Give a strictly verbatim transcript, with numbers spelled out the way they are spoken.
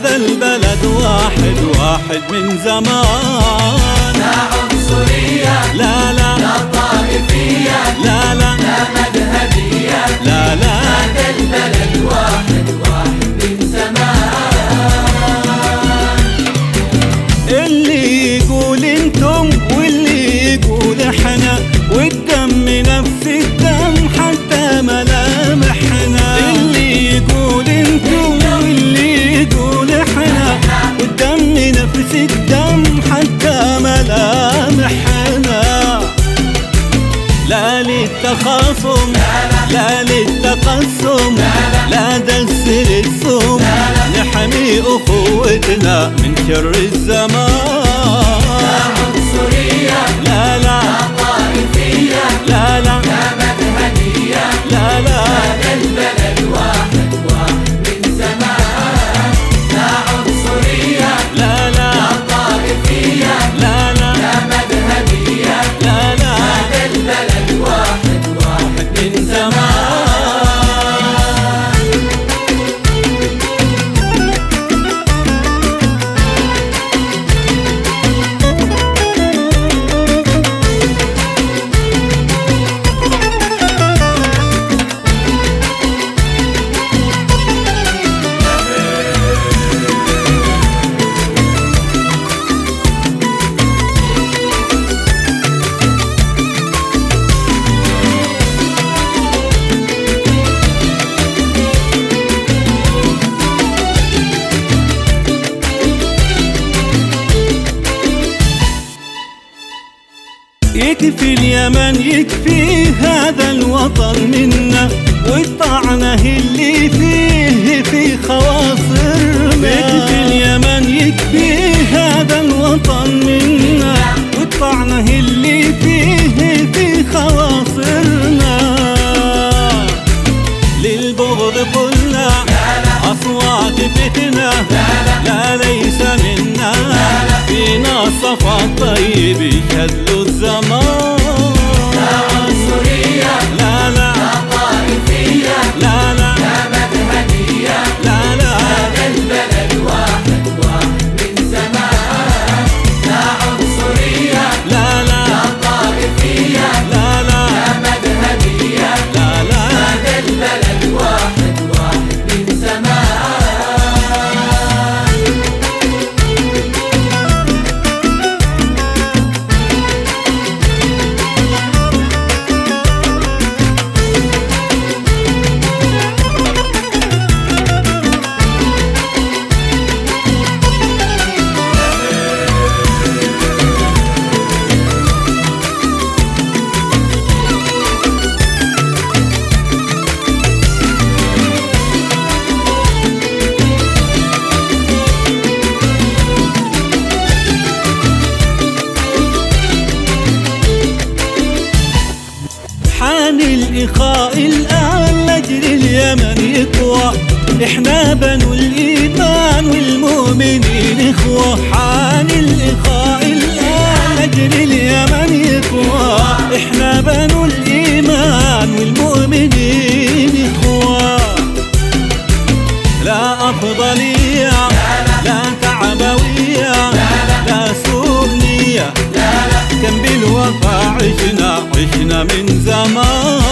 هذا البلد واحد واحد من زمان. لا عنصرية، لا لا لا طائفية، لا لا لا مذهبية، لا لا هذا البلد واحد واحد من زمان. اللي يقول انتم واللي يقول احنا، والدم نفس الدم حتى ملامحنا. اللي يقول انتم واللي يقول احنا، والدم نفس الدم حتى ملامحنا. لا للتخاصم، لا للتقسم، لا دسر السم، نحمي أخوتنا من شر الزمان. لا عنصرية، لا لا لا طائفية، لا لا لا مذهبية، لا لا هذا البلد واحد واحد من زمان. لا عنصرية، لا لا لا طائفية، لا لا لا مذهبية، لا لا هذا البلد واحد واحد من زمان. يكفي اليمن، يكفي هذا الوطن منا، والطعنة اللي فيه في خواصرنا. يكفي اليمن، يكفي هذا الوطن منا، والطعنة اللي فيه في خواصرنا. للبغض قلنا أصوات فتنة، لا ليس منا، فينا صفا طيب يشهد له الزمان. لا عنصرية، لا لا لا طائفية، لا لا لا مذهبية، لا لا هذا البلد واحد واحد من زمان. لا عنصرية، لا لا لا طائفية، لا لا لا مذهبية، لا لا هذا البلد واحد واحد من زمان. حان الإخاء الآن لأجل اليمن يقوى، إحنا بنو الإيمان والمؤمنين إخوة. حان الإخاء الآن لأجل اليمن يقوى، إحنا بنو الإيمان والمؤمنين إخوة. لا أفضلية، لا تعبوية، لا سوء نية، كان بالوفا عشنا عشنا من زمان.